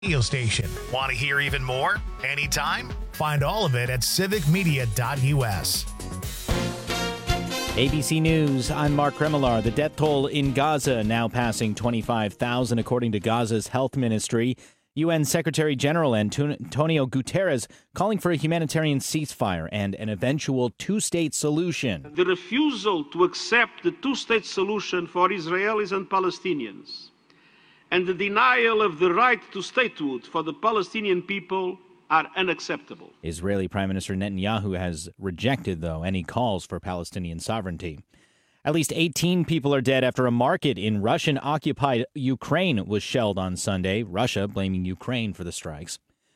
radio station. Want to hear even more? Anytime? Find all of it at civicmedia.us. ABC News, I'm Mark Remillard. The death toll in Gaza now passing 25,000, according to Gaza's health ministry. UN Secretary General Antonio Guterres calling for a humanitarian ceasefire and an eventual two-state solution. The refusal to accept the two-state solution for Israelis and Palestinians and the denial of the right to statehood for the Palestinian people are unacceptable. Israeli Prime Minister Netanyahu has rejected, though, any calls for Palestinian sovereignty. At least 18 people are dead after a market in Russian-occupied Ukraine was shelled on Sunday, Russia blaming Ukraine for the strikes.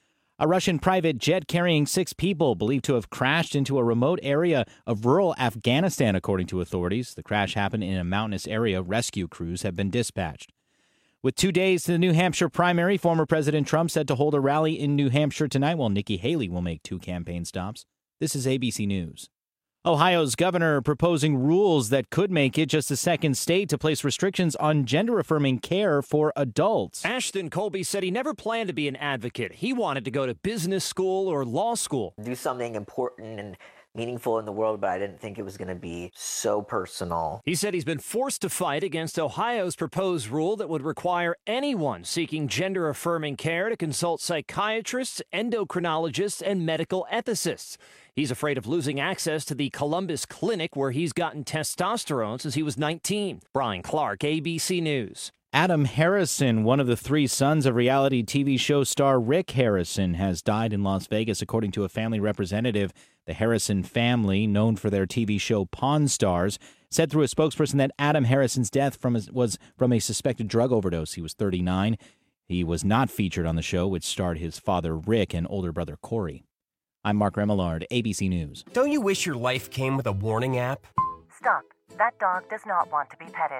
A Russian private jet carrying 6 people believed to have crashed into a remote area of rural Afghanistan, according to authorities. The crash happened in a mountainous area. Rescue crews have been dispatched. With 2 days to the New Hampshire primary, former President Trump said to hold a rally in New Hampshire tonight, while Nikki Haley will make 2 campaign stops. This is ABC News. Ohio's governor proposing rules that could make it just the second state to place restrictions on gender-affirming care for adults. Ashton Colby said he never planned to be an advocate. He wanted to go to business school or law school. Do something important and meaningful in the world, but I didn't think it was going to be so personal. He said he's been forced to fight against Ohio's proposed rule that would require anyone seeking gender-affirming care to consult psychiatrists, endocrinologists, and medical ethicists. He's afraid of losing access to the Columbus Clinic where he's gotten testosterone since he was 19. Brian Clark, ABC News. Adam Harrison, one of the 3 sons of reality TV show star Rick Harrison, has died in Las Vegas, according to a family representative. The Harrison family, known for their TV show Pawn Stars, said through a spokesperson that Adam Harrison's death was from a suspected drug overdose. He was 39. He was not featured on the show, which starred his father Rick and older brother Corey. I'm Mark Remillard, ABC News. Don't you wish your life came with a warning app? Stop. That dog does not want to be petted.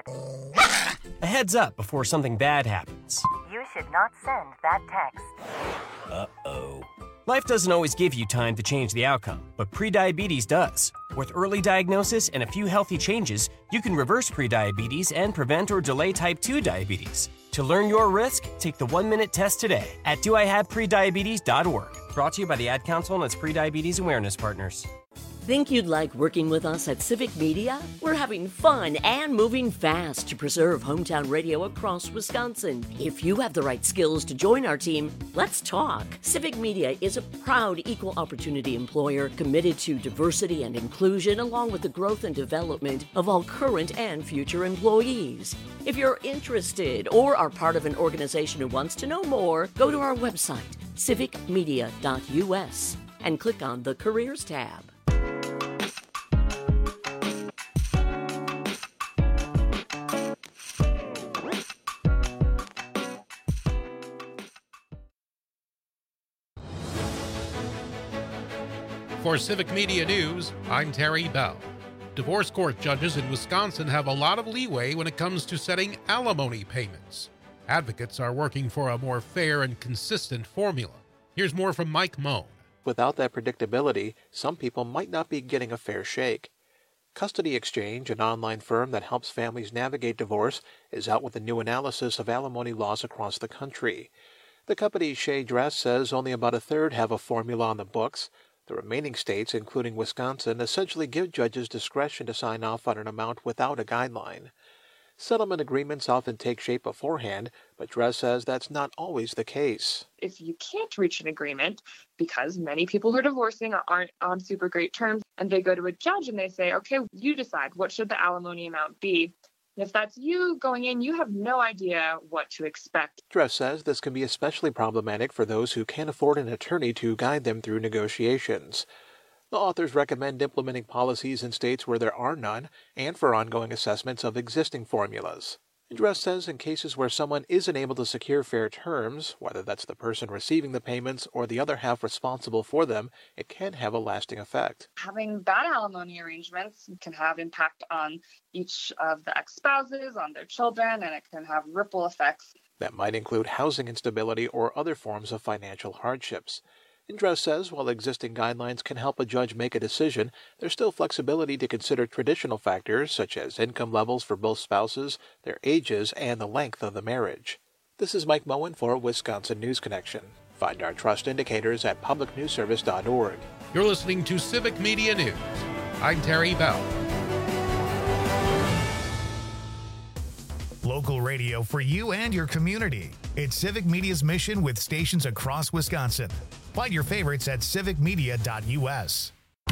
A heads up before something bad happens. You should not send that text. Uh-oh. Life doesn't always give you time to change the outcome, but prediabetes does. With early diagnosis and a few healthy changes, you can reverse prediabetes and prevent or delay type 2 diabetes. To learn your risk, take the 1-minute test today at doihaveprediabetes.org. Brought to you by the Ad Council and its Prediabetes Awareness Partners. Think you'd like working with us at Civic Media? We're having fun and moving fast to preserve hometown radio across Wisconsin. If you have the right skills to join our team, let's talk. Civic Media is a proud equal opportunity employer committed to diversity and inclusion, along with the growth and development of all current and future employees. If you're interested or are part of an organization who wants to know more, go to our website, civicmedia.us, and click on the Careers tab. For Civic Media News, I'm Terry Bell. Divorce court judges in Wisconsin have a lot of leeway when it comes to setting alimony payments. Advocates are working for a more fair and consistent formula. Here's more from Mike Moan. Without that predictability, some people might not be getting a fair shake. Custody Exchange, an online firm that helps families navigate divorce, is out with a new analysis of alimony laws across the country. The company Shea Dress says only about a third have a formula on the books. The remaining states, including Wisconsin, essentially give judges discretion to sign off on an amount without a guideline. Settlement agreements often take shape beforehand, but Dress says that's not always the case. If you can't reach an agreement, because many people who are divorcing aren't on super great terms, and they go to a judge and they say, okay, you decide, what should the alimony amount be? And if that's you going in, you have no idea what to expect. Dress says this can be especially problematic for those who can't afford an attorney to guide them through negotiations. The authors recommend implementing policies in states where there are none and for ongoing assessments of existing formulas. Dress says in cases where someone isn't able to secure fair terms, whether that's the person receiving the payments or the other half responsible for them, it can have a lasting effect. Having bad alimony arrangements can have impact on each of the ex-spouses, on their children, and it can have ripple effects. That might include housing instability or other forms of financial hardships. Dress says while existing guidelines can help a judge make a decision, there's still flexibility to consider traditional factors such as income levels for both spouses, their ages, and the length of the marriage. This is Mike Moen for Wisconsin News Connection. Find our trust indicators at publicnewsservice.org. You're listening to Civic Media News. I'm Terry Bell. Local radio for you and your community. It's Civic Media's mission with stations across Wisconsin. Find your favorites at civicmedia.us.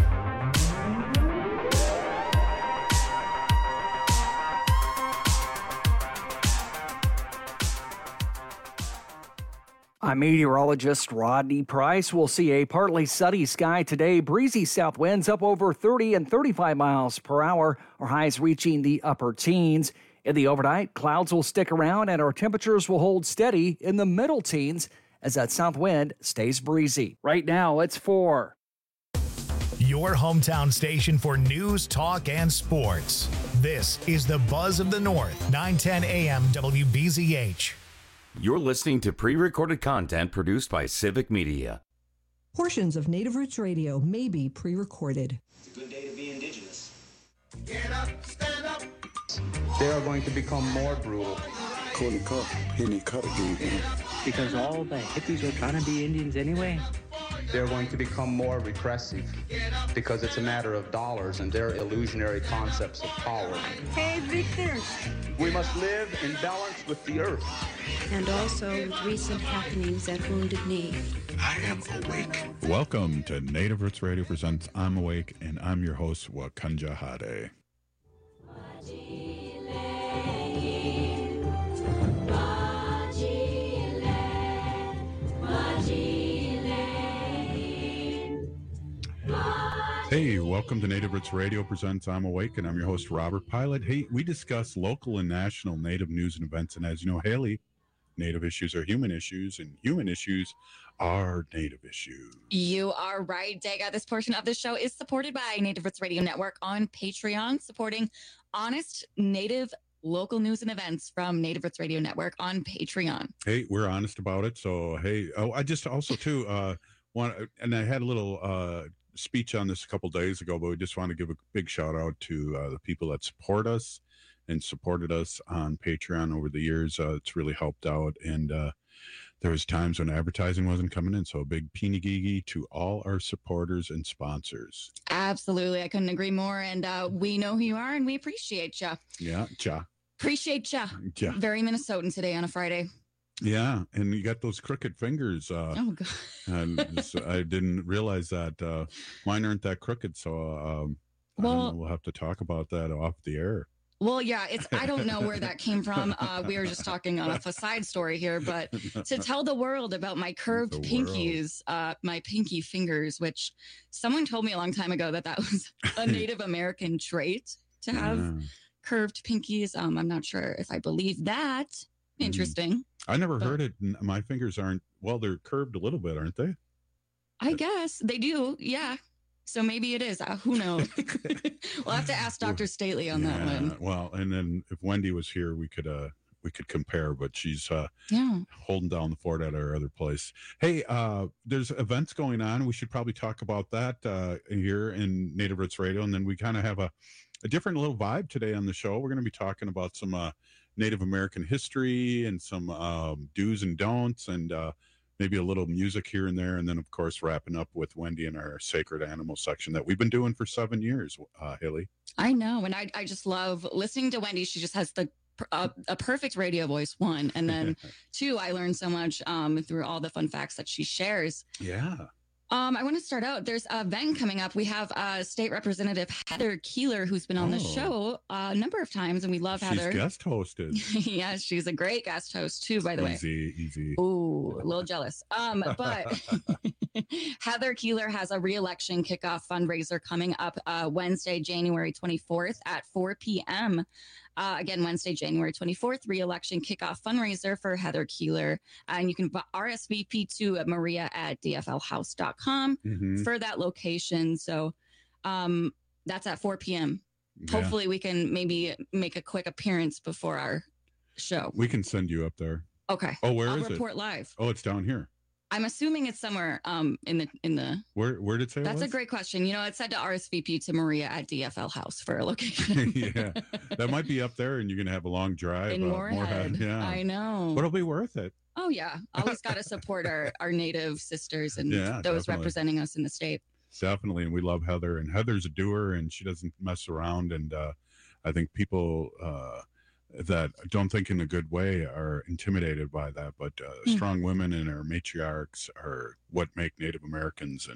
I'm meteorologist Rodney Price. We'll see a partly sunny sky today. Breezy south winds up over 30 and 35 miles per hour. Our highs reaching the upper teens. In the overnight, clouds will stick around and our temperatures will hold steady in the middle teens as that south wind stays breezy. Right now, it's 4. Your hometown station for news, talk, and sports. This is the Buzz of the North, 910 AM WBZH. You're listening to pre-recorded content produced by Civic Media. Portions of Native Roots Radio may be pre-recorded. It's a good day to be indigenous. Get up, stand up. They are going to become more brutal. Because all the hippies are trying to be Indians anyway. They're going to become more repressive because it's a matter of dollars and their illusionary concepts of power. Hey, Victor. We must live in balance with the earth. And also with recent happenings at Wounded Knee. I am awake. Welcome to Native Roots Radio presents I'm Awake, and I'm your host, Wakanja Hade. Hey, welcome to Native Roots Radio presents I'm Awake, and I'm your host, Robert Pilot. Hey, we discuss local and national Native news and events, and as you know, Haley, Native issues are human issues, and human issues are Native issues. You are right, Dega. This portion of the show is supported by Native Roots Radio Network on Patreon, supporting honest Native local news and events from Native Roots Radio Network on Patreon. Hey, we're honest about it, so hey, I just also too and I had a little speech on this a couple days ago, but we just want to give a big shout out to the people that support us and supported us on Patreon over the years. It's really helped out, and there was times when advertising wasn't coming in, so a big peeny-gee to all our supporters and sponsors. Absolutely, I couldn't agree more, and we know who you are, and we appreciate you. Yeah, Appreciate you. Ja. Very Minnesotan today on a Friday. Yeah, and you got those crooked fingers. Oh, God. And I didn't realize that. Mine aren't that crooked, so I don't know, we'll have to talk about that off the air. Well, yeah, I don't know where that came from. We were just talking on a side story here, but to tell the world about my curved pinkies, my pinky fingers, which someone told me a long time ago that was a Native American trait to have curved pinkies. I'm not sure if I believe that. Interesting. I never heard it. My fingers aren't, well, they're curved a little bit, aren't they? I guess they do. Yeah. So maybe it is. Who knows? We'll have to ask Dr. Stately on that one. Well, and then if Wendy was here, we could compare, but she's holding down the fort at our other place. Hey, there's events going on. We should probably talk about that here in Native Roots Radio. And then we kind of have a different little vibe today on the show. We're going to be talking about some Native American history and some do's and don'ts, and maybe a little music here and there. And then, of course, wrapping up with Wendy in our sacred animal section that we've been doing for 7 years, Haley. I know. And I just love listening to Wendy. She just has a perfect radio voice, one. And then two, I learned so much through all the fun facts that she shares. Yeah. I want to start out. There's a event coming up. We have State Representative Heather Keeler, who's been on the show a number of times, and we love Heather. She's guest hosted. Yeah, she's a great guest host too, by the way. Easy. Ooh, a little jealous. But Heather Keeler has a re-election kickoff fundraiser coming up Wednesday, January 24th at 4 p.m. Again, Wednesday, January 24th, re-election kickoff fundraiser for Heather Keeler. And you can RSVP to maria@dflhouse.com for that location. So that's at 4 p.m. Yeah. Hopefully we can maybe make a quick appearance before our show. We can send you up there. Okay. Oh, where I'll is it? I'll report live. Oh, it's down here. I'm assuming it's somewhere in the. Where did it say? That's it a great question. It said to RSVP to Maria at DFL House for a location. Yeah, that might be up there, and you're gonna have a long drive. In Moorhead. Yeah, I know. But it'll be worth it. Oh yeah, always got to support our native sisters and those definitely. representing us in the state. Definitely, and we love Heather. And Heather's a doer, and she doesn't mess around. And I think people that don't think in a good way are intimidated by that. But strong women and our matriarchs are what make Native Americans,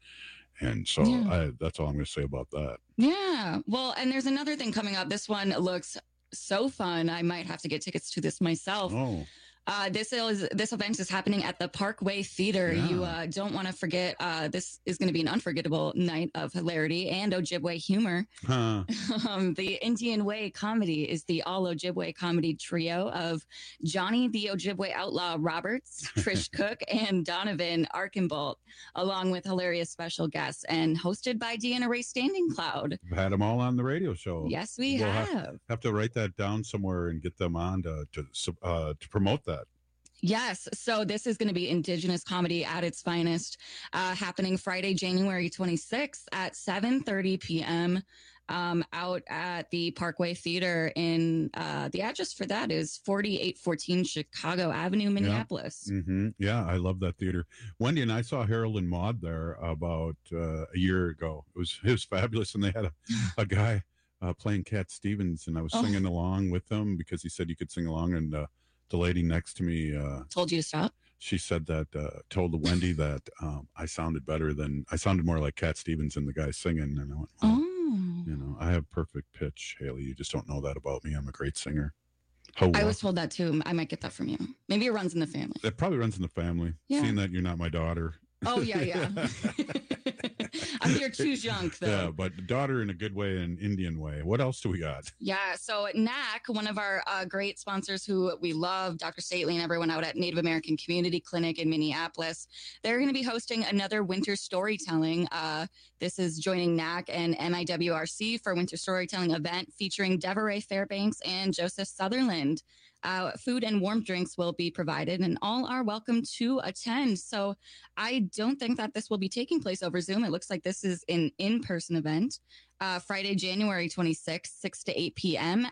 and so that's all I'm going to say about that. Yeah, well, and there's another thing coming up. This one looks so fun. I might have to get tickets to this myself. Oh. This event is happening at the Parkway Theater. Yeah. You don't want to forget. This is going to be an unforgettable night of hilarity and Ojibwe humor. Huh. The Indian Way Comedy is the all Ojibwe comedy trio of Johnny the Ojibwe Outlaw Roberts, Trish Cook, and Donovan Archambault, along with hilarious special guests, and hosted by Deanna Ray Standing Cloud. We've had them all on the radio show. Yes, we'll have to write that down somewhere and get them on to promote that. Yes. So this is going to be Indigenous comedy at its finest, happening Friday, January 26th at 7:30 p.m. Out at the Parkway Theater in the address for that is 4814 Chicago Avenue, Minneapolis. Yeah. Mm-hmm. Yeah, I love that theater. Wendy and I saw Harold and Maude there about a year ago. It was fabulous, and they had a guy playing Cat Stevens, and I was singing along with them because he said you could sing along, and the lady next to me told you to stop. She said that told Wendy that I sounded more like Cat Stevens than the guy singing, and I went, I have perfect pitch, Haley. You just don't know that about me. I'm a great singer. I was told that too. I might get that from you. Maybe it runs in the family. It probably runs in the family. Yeah. Seeing that you're not my daughter. Oh yeah. I'm your choose junk though. Yeah, but daughter in a good way and Indian way. What else do we got? Yeah, so NAC, one of our great sponsors who we love, Dr. Stately and everyone out at Native American Community Clinic in Minneapolis, they're going to be hosting another winter storytelling. This is joining NAC and MIWRC for winter storytelling event featuring Deveray Fairbanks and Joseph Sutherland. Food and warm drinks will be provided, and all are welcome to attend. So I don't think that this will be taking place over Zoom. It looks like this is an in-person event. Friday, January 26th, 6 to 8 p.m.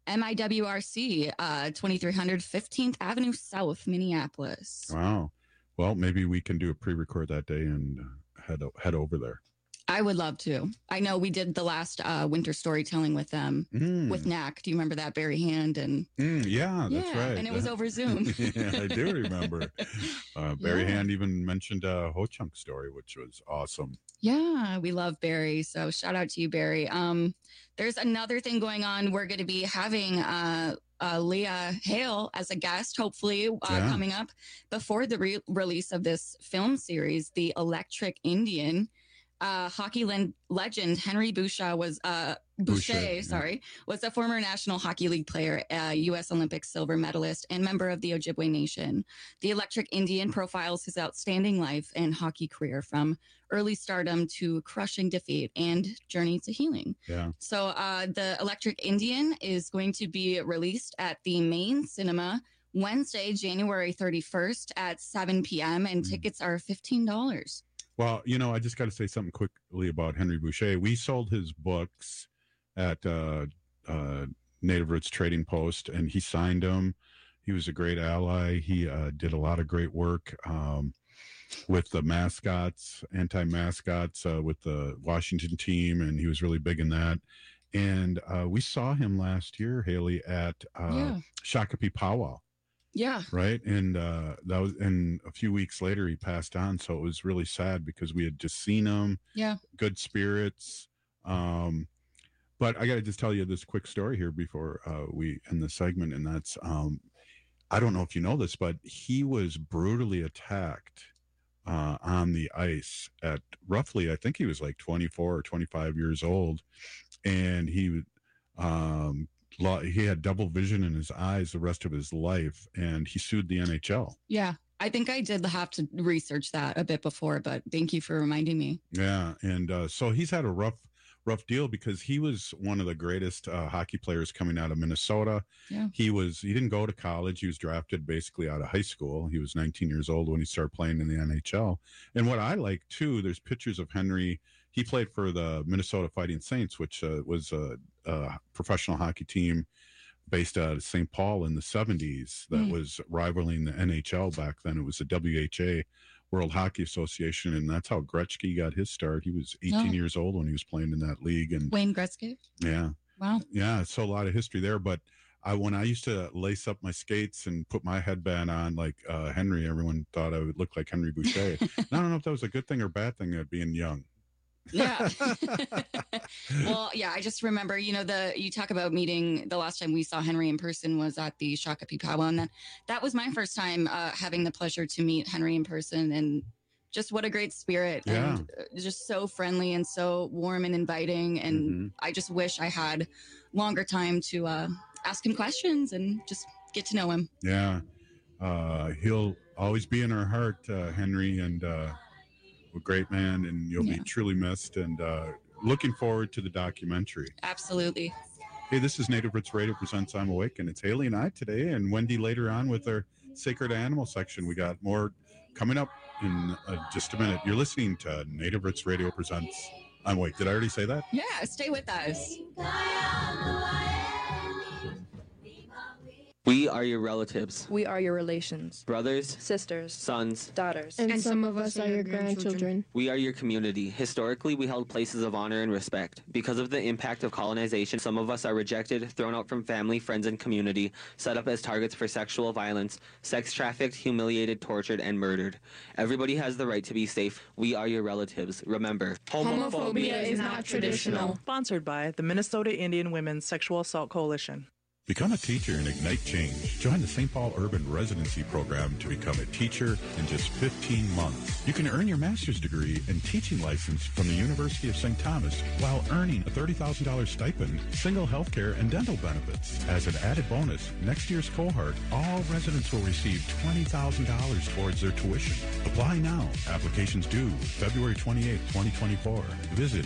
MIWRC, 2300 15th Avenue South, Minneapolis. Wow. Well, maybe we can do a pre-record that day and head over there. I would love to. I know we did the last winter storytelling with them with NAC. Do you remember that, Barry Hand? And yeah, that's right. And it was over Zoom. Yeah, I do remember. Barry Hand even mentioned a Ho Chunk story, which was awesome. Yeah, we love Barry. So shout out to you, Barry. There's another thing going on. We're going to be having Leah Hale as a guest, hopefully, coming up before the release of this film series, The Electric Indian. Hockey legend Henry Boucher was was a former National Hockey League player, U.S. Olympic silver medalist, and member of the Ojibwe Nation. The Electric Indian profiles his outstanding life and hockey career from early stardom to crushing defeat and journey to healing. Yeah. So the Electric Indian is going to be released at the Main Cinema Wednesday, January 31st at 7 p.m. and tickets are $15. Well, I just got to say something quickly about Henry Boucher. We sold his books at Native Roots Trading Post, and he signed them. He was a great ally. He did a lot of great work with the mascots, anti-mascots, with the Washington team, and he was really big in that. And we saw him last year, Haley, at Shakopee Powwow. Yeah. Right. And and a few weeks later he passed on. So it was really sad because we had just seen him. Yeah. Good spirits. But I got to just tell you this quick story here before we end the segment. And that's, I don't know if you know this, but he was brutally attacked on the ice at roughly, I think he was like 24 or 25 years old. And he had double vision in his eyes the rest of his life, and he sued the NHL. Yeah, I think I did have to research that a bit before, but thank you for reminding me. Yeah, and so he's had a rough deal because he was one of the greatest hockey players coming out of Minnesota. Yeah. He didn't go to college. He was drafted basically out of high school. He was 19 years old when he started playing in the NHL. And what I like too, there's pictures of Henry. He played for the Minnesota Fighting Saints, which was a professional hockey team based out of St. Paul in the 70s that was rivaling the NHL back then. It was the WHA, World Hockey Association, and that's how Gretzky got his start. He was 18 years old when he was playing in that league. And Wayne Gretzky? Yeah. Wow. Yeah, so a lot of history there. But when I used to lace up my skates and put my headband on like Henry, everyone thought I would look like Henry Boucher. I don't know if that was a good thing or bad thing at being young. Yeah. Well, yeah, I just remember, you talk about meeting, the last time we saw Henry in person was at the Shakopee Powwow. And that was my first time having the pleasure to meet Henry in person, and just what a great spirit and just so friendly and so warm and inviting. And I just wish I had longer time to ask him questions and just get to know him. Yeah. He'll always be in our heart, Henry, and a great man, and you'll be truly missed, and looking forward to the documentary. Absolutely. Hey, this is Native Roots Radio presents I'm Awake, and it's Haley and I today, and Wendy later on with our Sacred Animal section. We got more coming up in just a minute. You're listening to Native Roots Radio presents I'm Awake. Did I already say that? Yeah, stay with us. We are your relatives. We are your relations. Brothers, sisters, sons, daughters. And some of us are your grandchildren. We are your community. Historically, we held places of honor and respect. Because of the impact of colonization, some of us are rejected, thrown out from family, friends, and community, set up as targets for sexual violence, sex trafficked, humiliated, tortured, and murdered. Everybody has the right to be safe. We are your relatives. Remember, homophobia is not traditional. Sponsored by the Minnesota Indian Women's Sexual Assault Coalition. Become a teacher and ignite change. Join the St. Paul Urban Residency Program to become a teacher in just 15 months. You can earn your master's degree and teaching license from the University of St. Thomas while earning a $30,000 stipend, single health care, and dental benefits. As an added bonus, next year's cohort, all residents will receive $20,000 towards their tuition. Apply now. Applications due February 28, 2024. Visit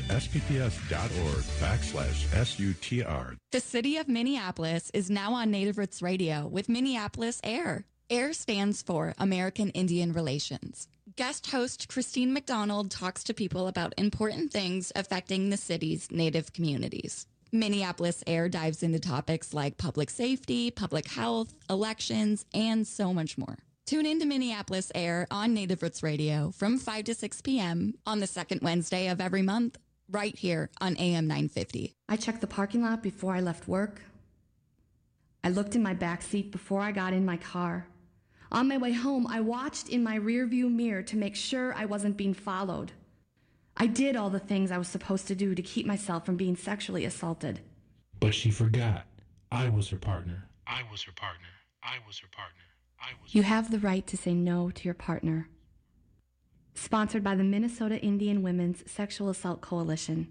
spps.org/SUTR. The city of Minneapolis is now on Native Roots Radio with Minneapolis AIR. AIR stands for American Indian Relations. Guest host Christine McDonald talks to people about important things affecting the city's Native communities. Minneapolis AIR dives into topics like public safety, public health, elections, and so much more. Tune in to Minneapolis AIR on Native Roots Radio from 5 to 6 p.m. on the second Wednesday of every month, right here on AM 950. I checked the parking lot before I left work. I looked in my back seat before I got in my car. On my way home, I watched in my rearview mirror to make sure I wasn't being followed. I did all the things I was supposed to do to keep myself from being sexually assaulted. But she forgot. I was her partner. I was her partner. I was her partner. You have the right to say no to your partner. Sponsored by the Minnesota Indian Women's Sexual Assault Coalition.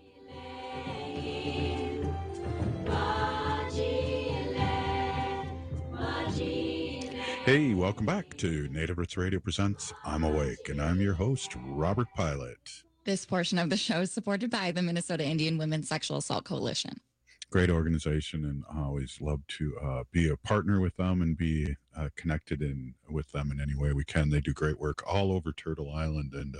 Hey, welcome back to Native Roots Radio presents I'm Awake, and I'm your host, Robert Pilot. This portion of the show is supported by the Minnesota Indian Women's Sexual Assault Coalition. Great organization, and I always love to be a partner with them and be connected with them in any way we can. They do great work all over Turtle Island, and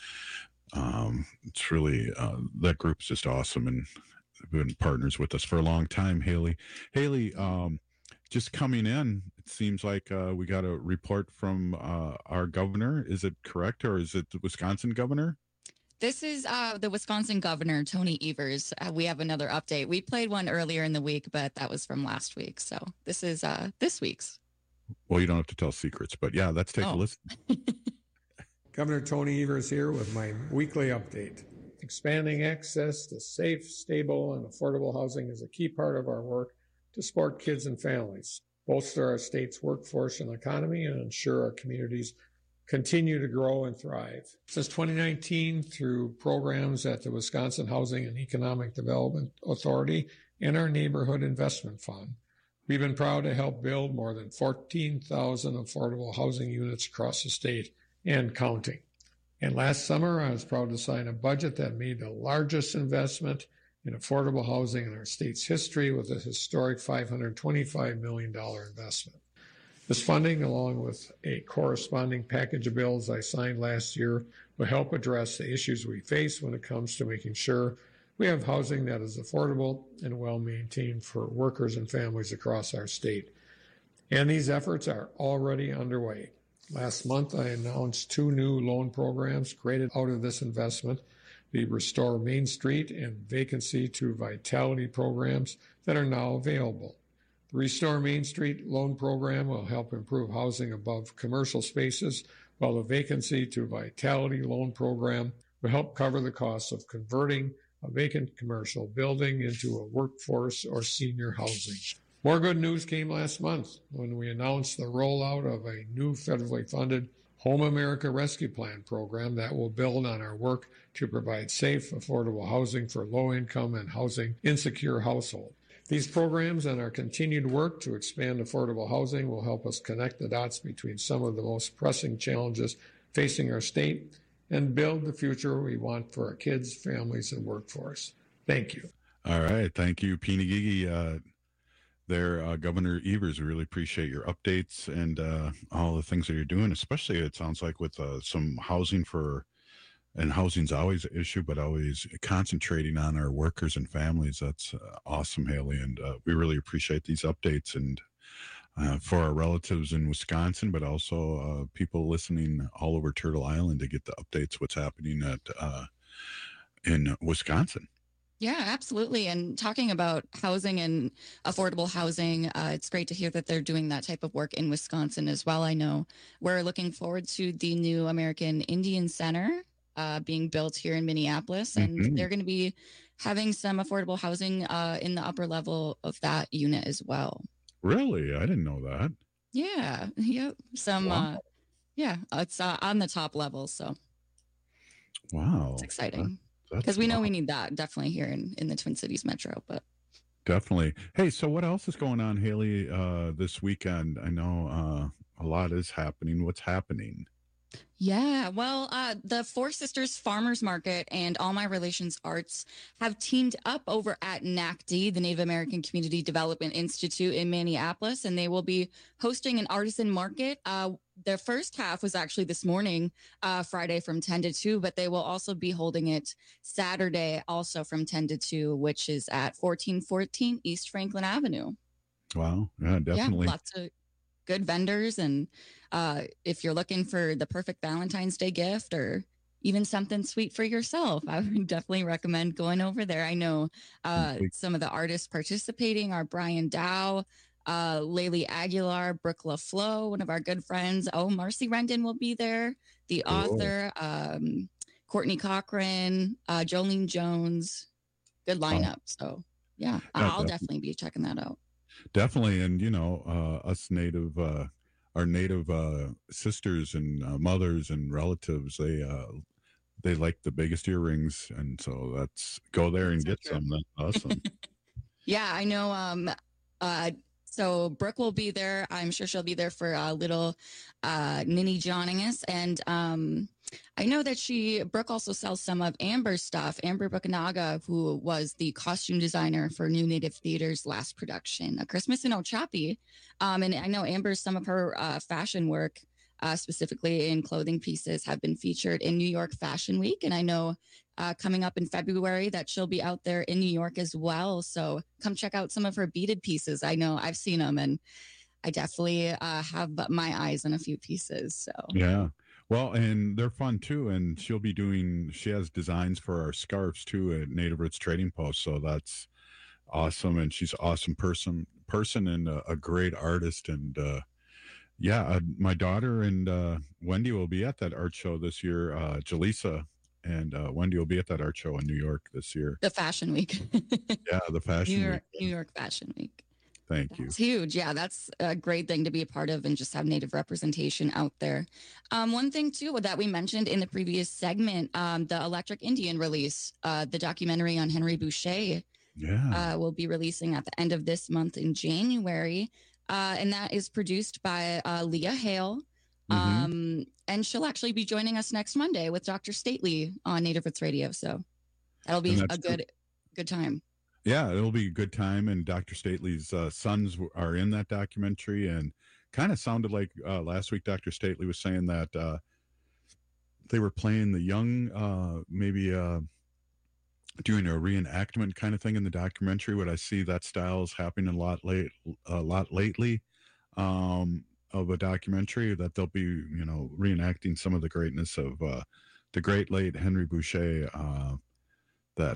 it's really, that group's just awesome, and they've been partners with us for a long time, Haley. Haley, just coming in, it seems like we got a report from our governor. Is it correct, or is it the Wisconsin governor? This is the Wisconsin governor, Tony Evers. We have another update. We played one earlier in the week, but that was from last week. So this is this week's. Well, you don't have to tell secrets, but yeah, let's take a listen. Governor Tony Evers here with my weekly update. Expanding access to safe, stable, and affordable housing is a key part of our work to support kids and families, bolster our state's workforce and economy, and ensure our communities continue to grow and thrive. Since 2019, through programs at the Wisconsin Housing and Economic Development Authority and our Neighborhood Investment Fund, we've been proud to help build more than 14,000 affordable housing units across the state and counting. And last summer, I was proud to sign a budget that made the largest investment in affordable housing in our state's history with a historic $525 million investment. This funding, along with a corresponding package of bills I signed last year, will help address the issues we face when it comes to making sure we have housing that is affordable and well-maintained for workers and families across our state. And these efforts are already underway. Last month, I announced 2 new loan programs created out of this investment, the Restore Main Street and Vacancy to Vitality programs that are now available. The Restore Main Street loan program will help improve housing above commercial spaces, while the Vacancy to Vitality loan program will help cover the costs of converting a vacant commercial building into a workforce or senior housing. More good news came last month when we announced the rollout of a new federally funded Home America Rescue Plan program that will build on our work to provide safe, affordable housing for low-income and housing-insecure households. These programs and our continued work to expand affordable housing will help us connect the dots between some of the most pressing challenges facing our state and build the future we want for our kids, families, and workforce. Thank you. All right. Thank you, Peenagigi. Governor Evers, we really appreciate your updates and all the things that you're doing, especially it sounds like with some housing and housing's always an issue, but always concentrating on our workers and families. That's awesome, Haley. And we really appreciate these updates and for our relatives in Wisconsin, but also people listening all over Turtle Island to get the updates, what's happening in Wisconsin. Yeah, absolutely. And talking about housing and affordable housing, it's great to hear that they're doing that type of work in Wisconsin as well. I know we're looking forward to the new American Indian Center being built here in Minneapolis, and they're going to be having some affordable housing in the upper level of that unit as well. Really? I didn't know that. Yeah. Yep. Some, it's on the top level. So. Wow. It's exciting. Because we know we need that definitely here in the Twin Cities Metro, but definitely. Hey, so what else is going on, Haley, this weekend? I know a lot is happening. What's happening? Yeah, well, the Four Sisters Farmers Market and All My Relations Arts have teamed up over at NACD, the Native American Community Development Institute in Minneapolis, and they will be hosting an artisan market. Their first half was actually this morning, Friday from 10 to 2, but they will also be holding it Saturday also from 10 to 2, which is at 1414 East Franklin Avenue. Wow, yeah, definitely. Yeah, lots of good vendors, and if you're looking for the perfect Valentine's Day gift or even something sweet for yourself, I would definitely recommend going over there. I know some of the artists participating are Brian Dow, Laylee Aguilar, Brooke LaFleur, one of our good friends. Oh, Marcy Rendon will be there. The author, Courtney Cochran, Jolene Jones. Good lineup. So yeah, I'll definitely be checking that out. Definitely. And, you know, us our native sisters and mothers and relatives, they like the biggest earrings. And so let's go there and get some. That's awesome. Yeah, I know. So Brooke will be there. I'm sure she'll be there for a little Ninny joining us. And I know that Brooke also sells some of Amber's stuff. Amber Buchanaga, who was the costume designer for New Native Theater's last production, A Christmas in Ochapi. And I know Amber's, some of her fashion work, specifically in clothing pieces, have been featured in New York Fashion Week. And I know coming up in February that she'll be out there in New York as well. So come check out some of her beaded pieces. I know I've seen them, and I definitely have my eyes on a few pieces. So yeah. Well, and they're fun too. And she has designs for our scarves too at Native Roots Trading Post. So that's awesome. And she's an awesome person and a great artist. And my daughter and Wendy will be at that art show this year. Jaleesa and Wendy will be at that art show in New York this year. The Fashion Week. Yeah, the Fashion Week. New York Fashion Week. Thank you. It's huge. Yeah, that's a great thing to be a part of and just have Native representation out there. One thing, too, that we mentioned in the previous segment, the Electric Indian release, the documentary on Henry Boucher, will be releasing at the end of this month in January. And that is produced by Leah Hale, And she'll actually be joining us next Monday with Dr. Stately on Native Roots Radio. So that'll be a good time. Yeah, it'll be a good time. And Dr. Stately's sons are in that documentary, and kind of sounded like last week Dr. Stately was saying that they were playing the young, maybe doing a reenactment kind of thing in the documentary. What I see that style is happening a lot lately of a documentary, that they'll be, reenacting some of the greatness of the great late Henry Boucher that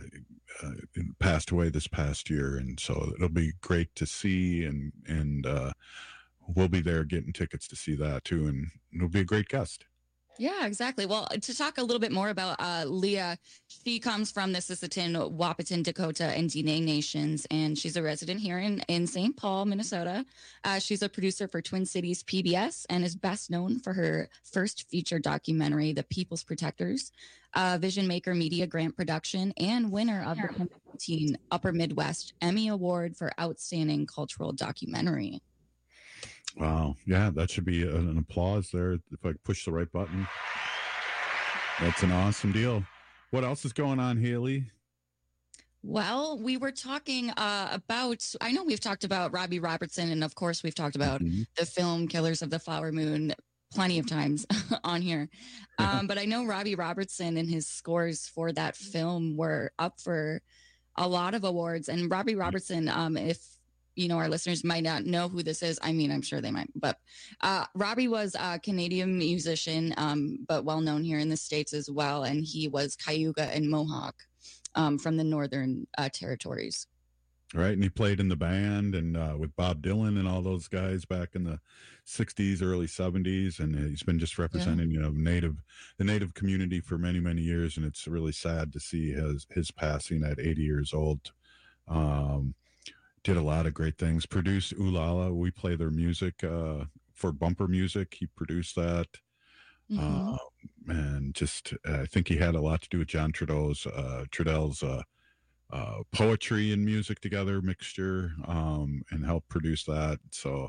passed away this past year. And so it'll be great to see, and we'll be there getting tickets to see that too. And it'll be a great guest. Yeah, exactly. Well, to talk a little bit more about Leah, she comes from the Sisseton, Wahpeton, Dakota, and Diné nations, and she's a resident here in St. Paul, Minnesota. She's a producer for Twin Cities PBS and is best known for her first feature documentary, The People's Protectors, Vision Maker Media Grant Production, and winner of the 2019 Upper Midwest Emmy Award for Outstanding Cultural Documentary. Wow. Yeah, that should be an applause there if I push the right button. That's an awesome deal. What else is going on, Haley? Well, we were talking about, I know we've talked about Robbie Robertson, and of course we've talked about the film Killers of the Flower Moon plenty of times on here. But I know Robbie Robertson and his scores for that film were up for a lot of awards. And Robbie Robertson, if our listeners might not know who this is. I mean, I'm sure they might, but Robbie was a Canadian musician, but well known here in the States as well. And he was Cayuga and Mohawk from the Northern Territories. Right. And he played in the band and with Bob Dylan and all those guys back in the 60s, early 70s. And he's been just representing, the Native community for many, many years. And it's really sad to see his passing at 80 years old. Did a lot of great things. Produced Ooh La La. We play their music for Bumper Music. He produced that. And just, I think he had a lot to do with John Trudell's poetry and music together mixture, and helped produce that. So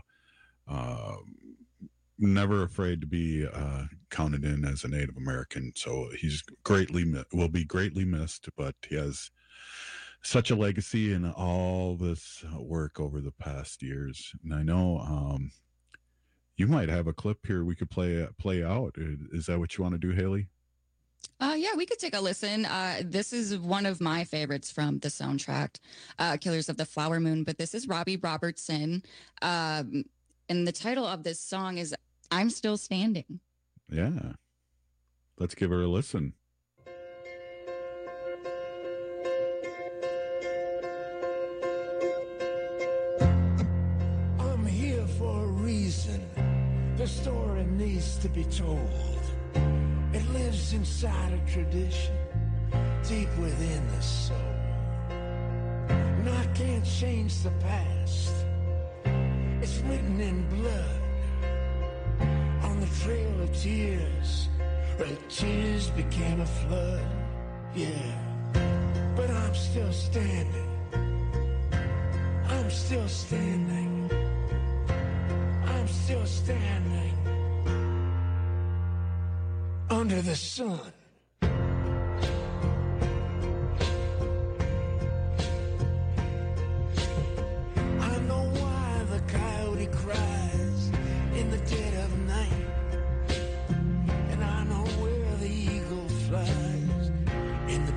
never afraid to be counted in as a Native American. So he's will be greatly missed, but he has such a legacy in all this work over the past years. And I know you might have a clip here we could play out. Is that what you want to do, Haley? Yeah, we could take a listen. This is one of my favorites from the soundtrack, Killers of the Flower Moon, but this is Robbie Robertson. And the title of this song is I'm Still Standing. Yeah. Let's give her a listen. The story needs to be told. It lives inside a tradition, deep within the soul. And I can't change the past. It's written in blood on the trail of tears, where the tears became a flood. Yeah, but I'm still standing. I'm still standing. I'm still standing under the sun. I know why the coyote cries in the dead of night, and I know where the eagle flies in the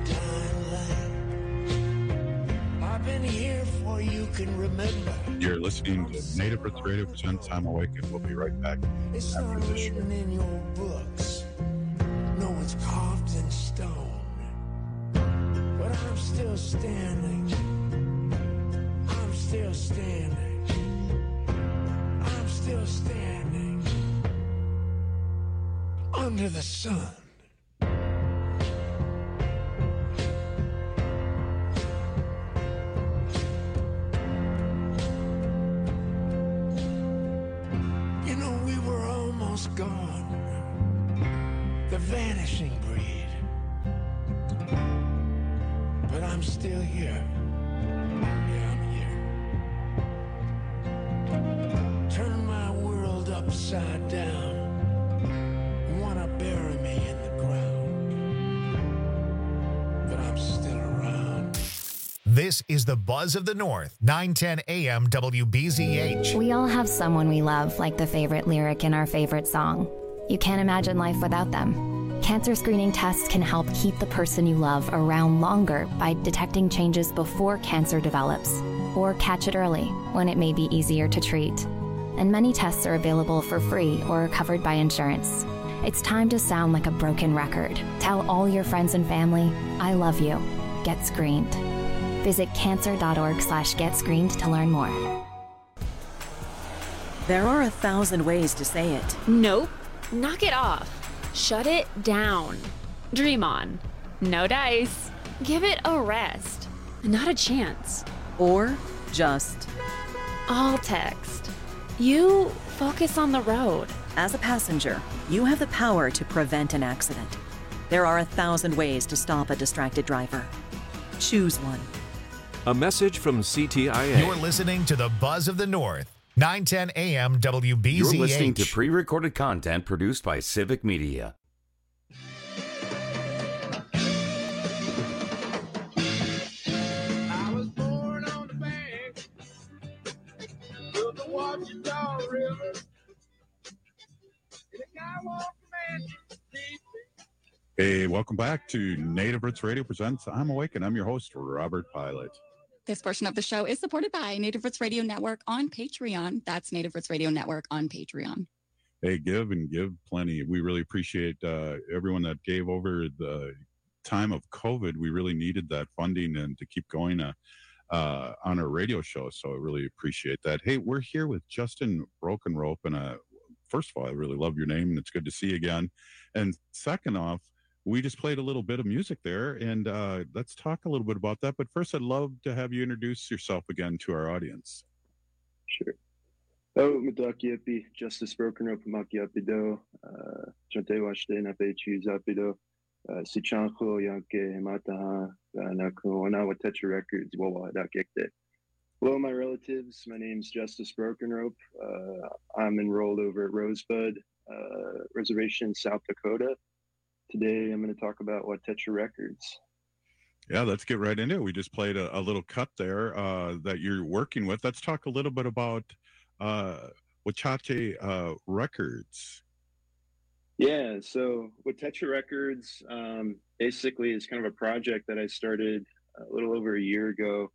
dying light. I've been here for you can remember. You're listening to Native Roots Radio presents I'm Awakened. We'll be right back it's after not this show. written in your books. No, it's carved in stone. But I'm still standing. I'm still standing. I'm still standing under the sun. Gone, the vanishing breed, but I'm still here. Yeah, I'm here. Turn my world upside down. This is the Buzz of the North, 910 AM WBZH. We all have someone we love, like the favorite lyric in our favorite song. You can't imagine life without them. Cancer screening tests can help keep the person you love around longer by detecting changes before cancer develops, or catch it early when it may be easier to treat. And many tests are available for free or covered by insurance. It's time to sound like a broken record. Tell all your friends and family, I love you. Get screened. Visit cancer.org/getscreened to learn more. There are 1,000 ways to say it. Nope. Knock it off. Shut it down. Dream on. No dice. Give it a rest. Not a chance. Or just all text. You focus on the road. As a passenger, you have the power to prevent an accident. There are 1,000 ways to stop a distracted driver. Choose one. A message from CTIA. You're listening to the Buzz of the North, 910 AM WBZH. You're listening to pre-recorded content produced by Civic Media. I was born on the bank of the Washita River. Hey, welcome back to Native Roots Radio presents I'm Awake, and I'm your host, Robert Pilot. This portion of the show is supported by Native Roots Radio Network on Patreon. That's Native Roots Radio Network on Patreon. Hey, give and give plenty. We really appreciate everyone that gave over the time of COVID. We really needed that funding and to keep going on our radio show, so I really appreciate that. Hey, we're here with Justin Broken Rope, and first of all, I really love your name, and it's good to see you again. And second off, we just played a little bit of music there, and let's talk a little bit about that. But first, I'd love to have you introduce yourself again to our audience. Sure. Oh, Madakiapi, Justice Broken Rope, Makiapido, Jante Washte, Nape Choose Apido, Sichanko, Yanke, Mataha, Nakuana, Watecha Records, Wawa, Dakekte. Hello, my relatives. My name's Justice Broken Rope. I'm enrolled over at Rosebud Reservation, South Dakota. Today, I'm going to talk about Watecha Records. Yeah, let's get right into it. We just played a little cut there that you're working with. Let's talk a little bit about Watecha Records. Yeah, so Watecha Records basically is kind of a project that I started a little over a year ago.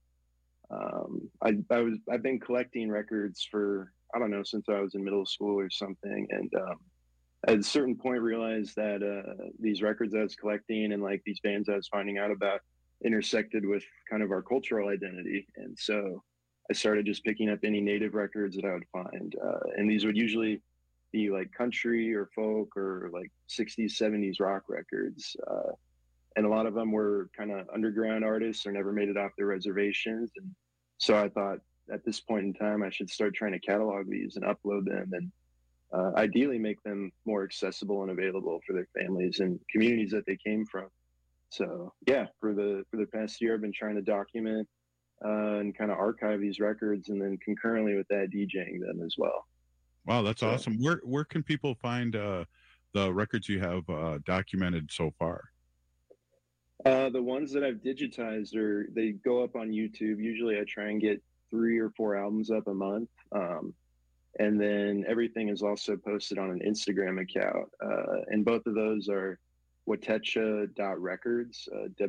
I've been collecting records for, I don't know, since I was in middle school or something, and at a certain point realized that these records I was collecting and like these bands I was finding out about intersected with kind of our cultural identity. And so I started just picking up any native records that I would find, and these would usually be like country or folk or like 60s 70s rock records, and a lot of them were kind of underground artists or never made it off their reservations. And so I thought at this point in time I should start trying to catalog these and upload them, and ideally make them more accessible and available for their families and communities that they came from. So yeah, for the past year, I've been trying to document and kind of archive these records, and then concurrently with that, DJing them as well. Wow, that's awesome. Where can people find the records you have documented so far? The ones that I've digitized they go up on YouTube. Usually I try and get 3 or 4 albums up a month. And then everything is also posted on an Instagram account. And both of those are watecha.records,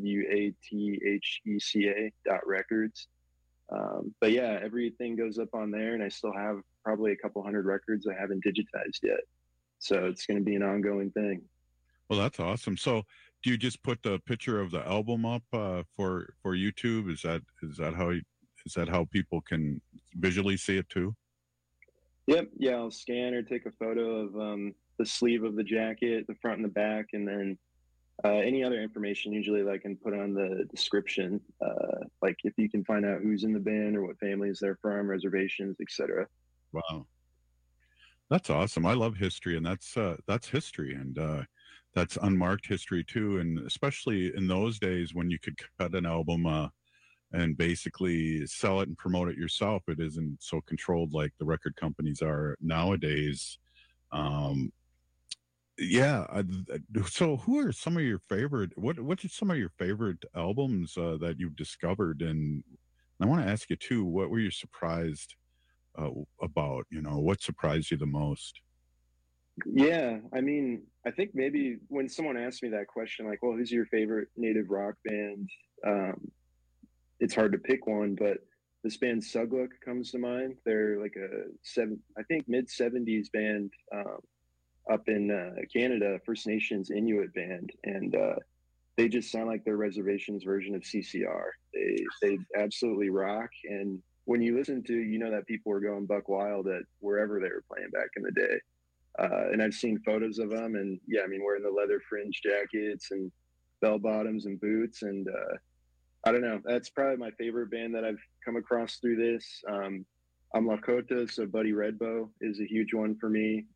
WATHECA.records. But yeah, everything goes up on there, and I still have probably a couple hundred records I haven't digitized yet. So it's going to be an ongoing thing. Well, that's awesome. So do you just put the picture of the album up for YouTube? Is that how people can visually see it too? Yep. Yeah, I'll scan or take a photo of the sleeve of the jacket, the front and the back, and then any other information usually I can put on the description, like if you can find out who's in the band or what families they're from, reservations, etc. Wow, that's awesome. I love history, and that's history, and that's unmarked history too. And especially in those days when you could cut an album and basically sell it and promote it yourself, it isn't so controlled like the record companies are nowadays. So who are some of your favorite, what are some of your favorite albums that you've discovered, and I want to ask you too, what were you surprised about? What surprised you the most? Yeah, I mean, I think maybe when someone asks me that question, like, well, who's your favorite native rock band? It's hard to pick one, but this band Suglook comes to mind. They're like I think mid-70s band up in Canada, First Nations Inuit band, and they just sound like their reservations version of CCR. They absolutely rock, and when you listen to, that people were going buck wild at wherever they were playing back in the day. And I've seen photos of them, and yeah, I mean, wearing the leather fringe jackets and bell bottoms and boots, and I don't know. That's probably my favorite band that I've come across through this. I'm Lakota, so Buddy Redbow is a huge one for me.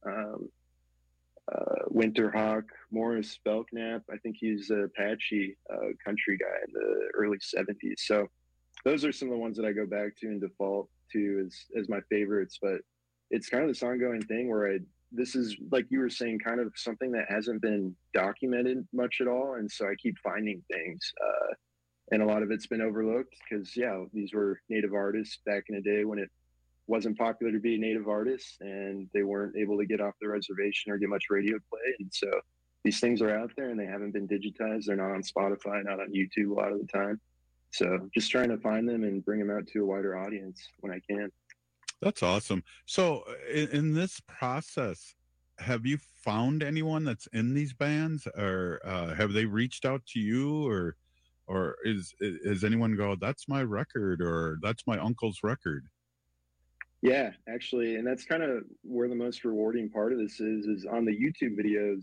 Winterhawk, Morris Belknap. I think he's a Apache country guy in the early 70s. So those are some of the ones that I go back to and default to as my favorites. But it's kind of this ongoing thing where this is, like you were saying, kind of something that hasn't been documented much at all. And so I keep finding things. And a lot of it's been overlooked because, yeah, these were native artists back in the day when it wasn't popular to be a native artist and they weren't able to get off the reservation or get much radio play. And so these things are out there and they haven't been digitized. They're not on Spotify, not on YouTube a lot of the time. So just trying to find them and bring them out to a wider audience when I can. That's awesome. So in this process, have you found anyone that's in these bands, or have they reached out to you, or is anyone go, that's my record, or that's my uncle's record? Yeah, actually, and that's kind of where the most rewarding part of this is on the YouTube videos.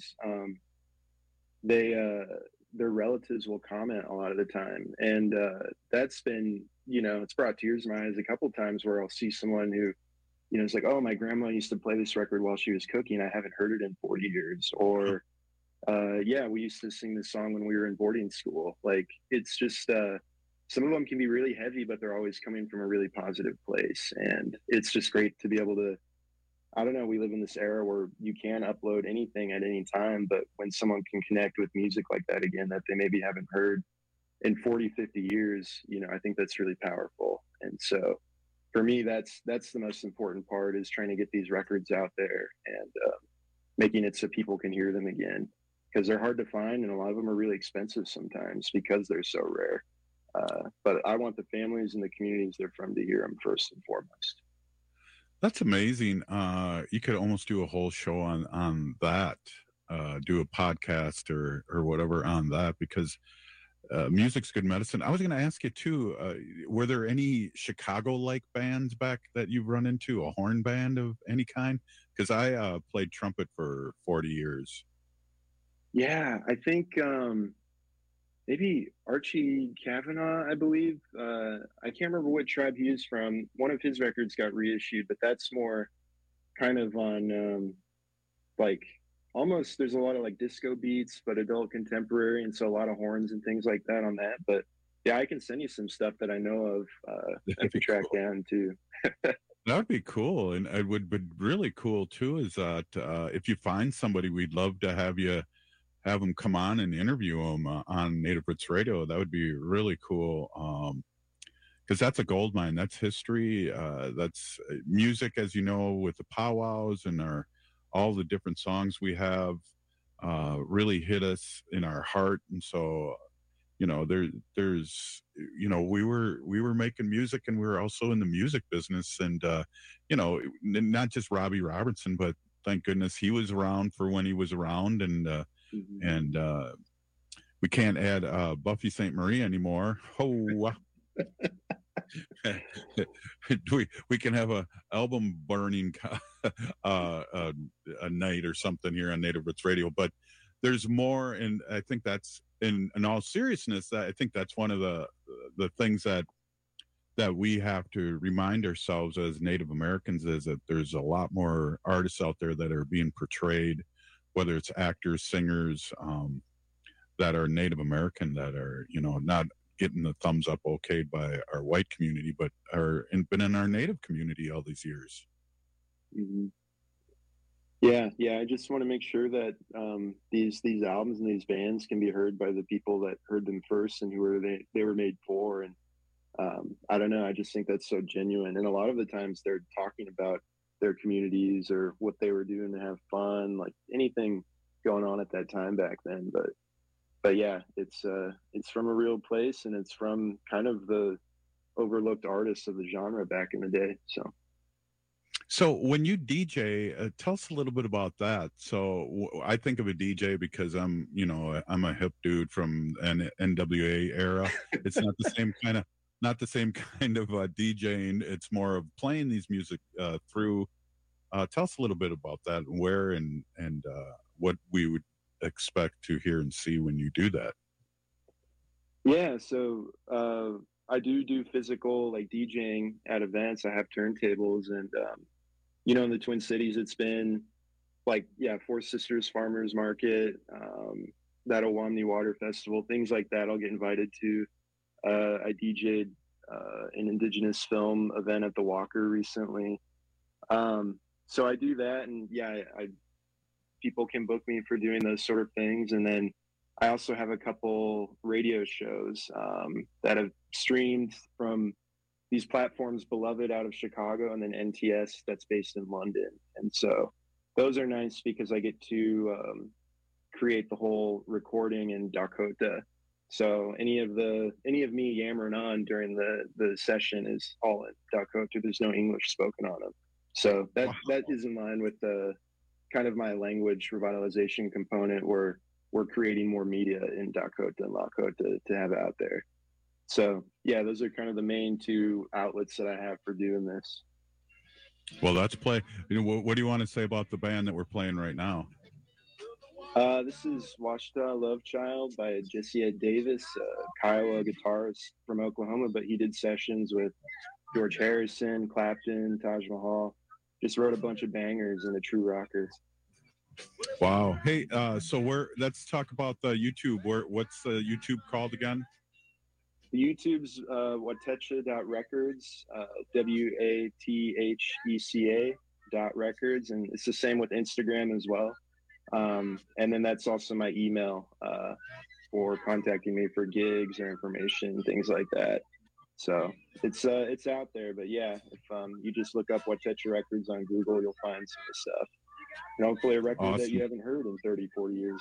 Their relatives will comment a lot of the time, and that's been, it's brought tears to my eyes a couple of times where I'll see someone who, it's like, oh, my grandma used to play this record while she was cooking. I haven't heard it in 40 years. Or, yeah, we used to sing this song when we were in boarding school. Like, it's just, some of them can be really heavy, but they're always coming from a really positive place. And it's just great to be able to, I don't know, we live in this era where you can upload anything at any time, but when someone can connect with music like that again, that they maybe haven't heard in 40, 50 years, I think that's really powerful. And so for me, that's the most important part, is trying to get these records out there and making it so people can hear them again, because they're hard to find. And a lot of them are really expensive sometimes because they're so rare. But I want the families and the communities they're from to hear them first and foremost. That's amazing. You could almost do a whole show on that, do a podcast or whatever on that, because music's good medicine. I was going to ask you too, were there any Chicago-like bands back that you've run into, a horn band of any kind? Because I played trumpet for 40 years. Yeah, I think maybe Archie Kavanaugh, I believe. I can't remember what tribe he is from. One of his records got reissued, but that's more kind of on like almost, there's a lot of like disco beats, but adult contemporary. And so a lot of horns and things like that on that. But yeah, I can send you some stuff that I know of that could track down too. That would be cool. And it would be really cool too, is that if you find somebody, we'd love to have them come on and interview them on Native Roots Radio. That would be really cool. Because that's a gold mine. That's history. That's music, as you know, with the powwows and all the different songs we have really hit us in our heart. And so, there's, we were making music, and we were also in the music business, and, not just Robbie Robertson, but thank goodness he was around for when he was around. And, and we can't add Buffy St. Marie anymore. Oh, we can have a album burning a night or something here on Native Roots Radio. But there's more, and I think that's in all seriousness, I think that's one of the things that we have to remind ourselves as Native Americans, is that there's a lot more artists out there that are being portrayed, whether it's actors, singers, that are Native American, that are, not getting the thumbs up okayed by our white community, but been in our Native community all these years. Mm-hmm. Yeah. I just want to make sure that these albums and these bands can be heard by the people that heard them first and who they were made for. And I don't know. I just think that's so genuine. And a lot of the times they're talking about their communities or what they were doing to have fun, like anything going on at that time back then. But yeah, it's from a real place, and it's from kind of the overlooked artists of the genre back in the day. So when you DJ, tell us a little bit about that. So I think of a DJ because I'm a hip dude from an NWA era. It's not the same kind of DJing. It's more of playing these music through. Tell us a little bit about that, where and what we would expect to hear and see when you do that. Yeah, so I do physical like DJing at events. I have turntables, and in the Twin Cities, it's been like Four Sisters Farmers Market, that Owamni Water Festival, things like that. I'll get invited to. I DJ'd an Indigenous film event at the Walker recently. So I do that, and people can book me for doing those sort of things. And then I also have a couple radio shows that have streamed from these platforms, Beloved out of Chicago, and then NTS that's based in London. And so those are nice because I get to create the whole recording in Dakota. So any of me yammering on during the session is all in Dakota. There's no English spoken on them. So that is in line with the kind of my language revitalization component, where we're creating more media in Dakota and Lakota to have out there. So yeah, those are kind of the main two outlets that I have for doing this. Well, let's play. What do you want to say about the band that we're playing right now? This is Washita Love Child by Jesse Davis, Kiowa guitarist from Oklahoma, but he did sessions with George Harrison, Clapton, Taj Mahal. Just wrote a bunch of bangers and a true rocker. Wow. Hey, so let's talk about the YouTube. What's the YouTube called again? The YouTube's Watecha.records, WATHECA.records, and it's the same with Instagram as well. And then that's also my email for contacting me for gigs or information, things like that. So it's out there. But yeah, if you just look up Watecha Records on Google, you'll find some of the stuff. And hopefully a record that you haven't heard in 30, 40 years.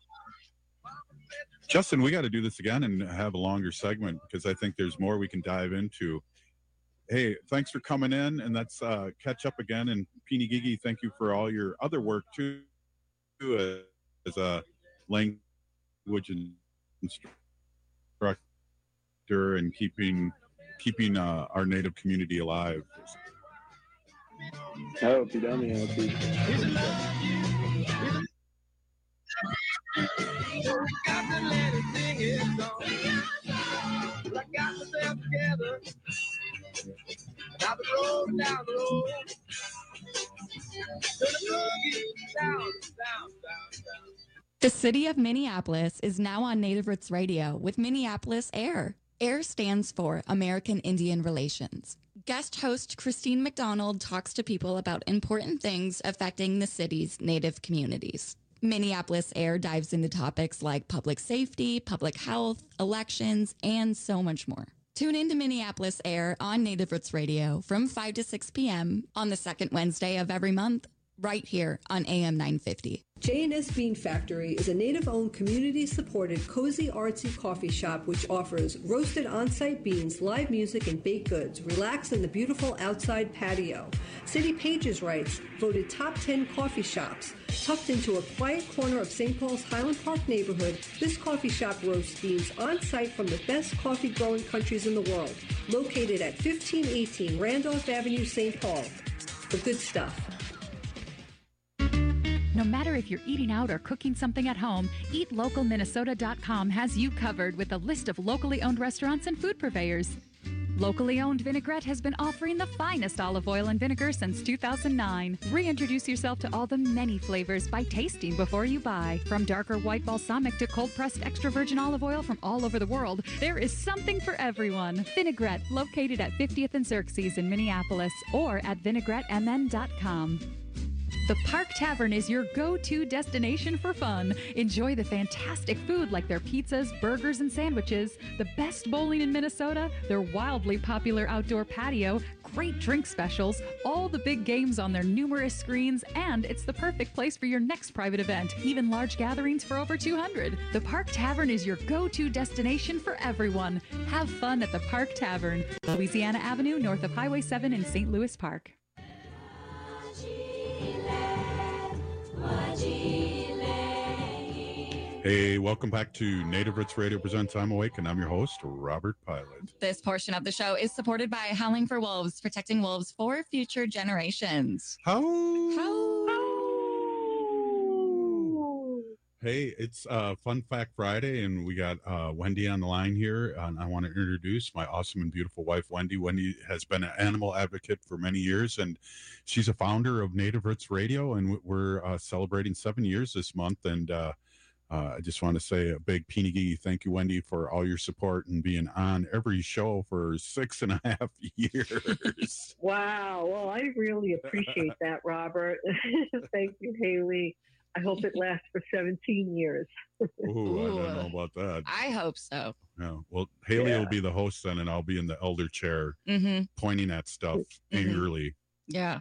Justin, we got to do this again and have a longer segment because I think there's more we can dive into. Hey, thanks for coming in, and let's catch up again. And Peenie Gigi, thank you for all your other work too, as a language instructor and keeping our Native community alive. Oh, Pidami, The city of Minneapolis is now on Native Roots Radio with Minneapolis AIR. AIR stands for American Indian Relations. Guest host Christine McDonald talks to people about important things affecting the city's Native communities. Minneapolis AIR dives into topics like public safety, public health, elections, and so much more. Tune in to Minneapolis AIR on Native Roots Radio from 5 to 6 p.m. on the second Wednesday of every month, right here on AM 950. J&S Bean Factory is a Native-owned, community-supported, cozy, artsy coffee shop which offers roasted on-site beans, live music, and baked goods. Relax in the beautiful outside patio. City Pages writes, voted top 10 coffee shops. Tucked into a quiet corner of St. Paul's Highland Park neighborhood, this coffee shop roasts beans on-site from the best coffee-growing countries in the world. Located at 1518 Randolph Avenue, St. Paul. The good stuff. No matter if you're eating out or cooking something at home, EatLocalMinnesota.com has you covered with a list of locally owned restaurants and food purveyors. Locally owned Vinaigrette has been offering the finest olive oil and vinegar since 2009. Reintroduce yourself to all the many flavors by tasting before you buy. From darker white balsamic to cold-pressed extra virgin olive oil from all over the world, there is something for everyone. Vinaigrette, located at 50th and Xerxes in Minneapolis, or at vinaigrettemn.com. The Park Tavern is your go-to destination for fun. Enjoy the fantastic food like their pizzas, burgers, and sandwiches, the best bowling in Minnesota, their wildly popular outdoor patio, great drink specials, all the big games on their numerous screens, and it's the perfect place for your next private event, even large gatherings for over 200. The Park Tavern is your go-to destination for everyone. Have fun at the Park Tavern, Louisiana Avenue, north of Highway 7 in St. Louis Park. Hey, welcome back to Native Roots Radio Presents I'm Awake, and I'm your host, Robert Pilot. This portion of the show is supported by Howling for Wolves, protecting wolves for future generations. Hey, it's Fun Fact Friday, and we got Wendy on the line here, and I want to introduce my awesome and beautiful wife, Wendy. Wendy has been an animal advocate for many years, and she's a founder of Native Roots Radio, and we're celebrating 7 years this month, and I just want to say a big Pinigi thank you, Wendy, for all your support and being on every show for 6.5 years. Wow. Well, I really appreciate that, Robert. Thank you, Haley. I hope it lasts for 17 years. Ooh, I don't know about that. I hope so. Yeah. Well, Haley will be the host then, and I'll be in the elder chair pointing at stuff angrily. Yeah.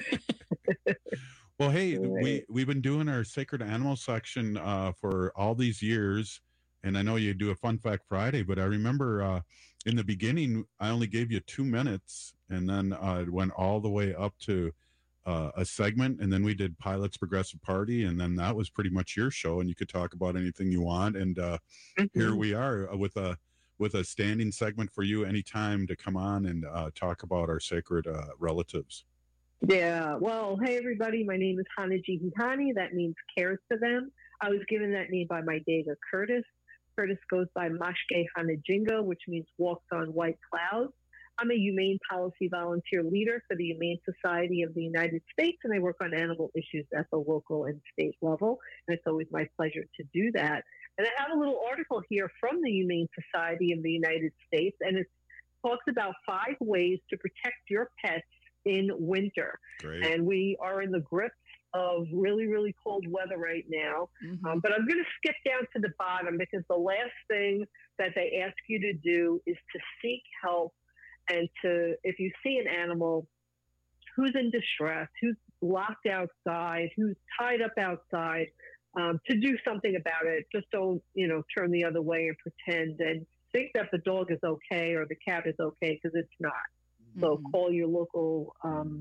Well, hey, we've been doing our Sacred Animal section for all these years, and I know you do a Fun Fact Friday, but I remember in the beginning, I only gave you 2 minutes, and then it went all the way up to a segment, and then we did Pilot's Progressive Party, and then that was pretty much your show, and you could talk about anything you want, and here we are with a standing segment for you anytime to come on and talk about our sacred relatives. Yeah. Well, hey, everybody. My name is Hanaji Hihani. That means cares for them. I was given that name by my Dega Curtis. Curtis goes by Mashke Hanajinga, which means walks on white clouds. I'm a humane policy volunteer leader for the Humane Society of the United States, and I work on animal issues at the local and state level. And it's always my pleasure to do that. And I have a little article here from the Humane Society of the United States, and it talks about 5 ways to protect your pets in winter. Great. And we are in the grips of really, really cold weather right now. But I'm going to skip down to the bottom because the last thing that they ask you to do is to seek help and to, if you see an animal who's in distress, who's locked outside, who's tied up outside, to do something about it. Just don't, turn the other way and pretend and think that the dog is okay or the cat is okay, because it's not. So call your local,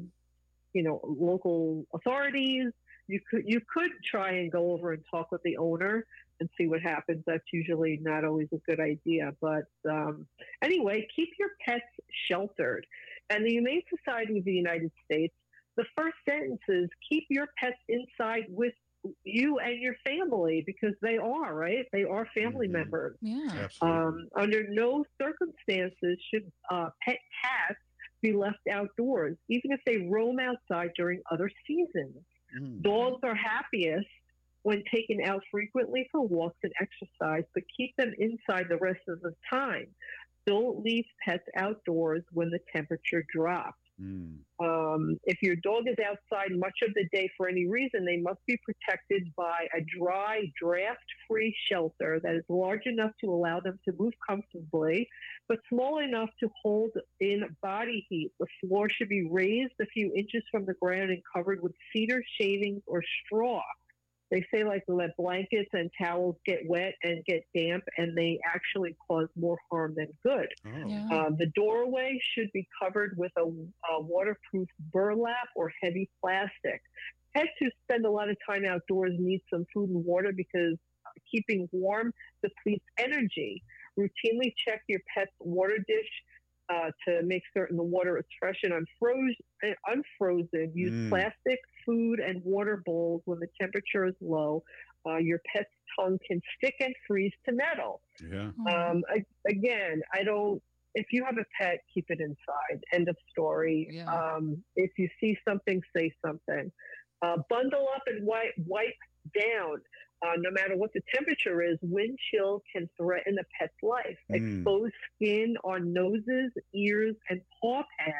local authorities. You could try and go over and talk with the owner and see what happens. That's usually not always a good idea. But anyway, keep your pets sheltered. And the Humane Society of the United States, the first sentence is keep your pets inside with you and your family, because they are, right? They are family members. Yeah. Under no circumstances should pet cats be left outdoors, even if they roam outside during other seasons. Dogs are happiest when taken out frequently for walks and exercise, but keep them inside the rest of the time. Don't leave pets outdoors when the temperature drops. If your dog is outside much of the day for any reason, they must be protected by a dry, draft-free shelter that is large enough to allow them to move comfortably, but small enough to hold in body heat. The floor should be raised a few inches from the ground and covered with cedar shavings or straw. They say that blankets and towels get wet and get damp, and they actually cause more harm than good. The doorway should be covered with a waterproof burlap or heavy plastic. Pets who spend a lot of time outdoors need some food and water because keeping warm depletes energy. Routinely check your pet's water dish to make certain the water is fresh and unfrozen. Use plastic, food, and water bowls when the temperature is low. Your pet's tongue can stick and freeze to metal. Again, if you have a pet, keep it inside. End of story. If you see something, say something. Bundle up and wipe down. No matter what the temperature is, wind chill can threaten a pet's life. Exposed skin on noses, ears, and paw pads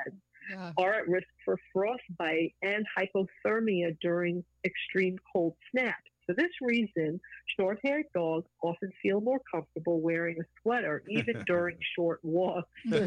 are at risk for frostbite and hypothermia during extreme cold snaps. For this reason, short-haired dogs often feel more comfortable wearing a sweater, even during short walks.